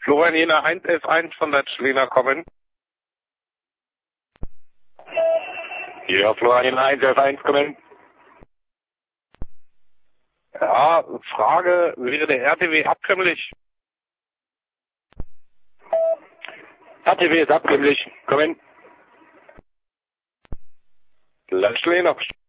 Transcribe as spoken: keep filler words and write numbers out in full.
Florian Jena eins elf eins von der Schlena kommen. Ja, Florian Jena eins elf eins kommen. Ja, Frage, wäre der R T W abkömmlich? R T W ist abkömmlich. Kommen. Landschlena.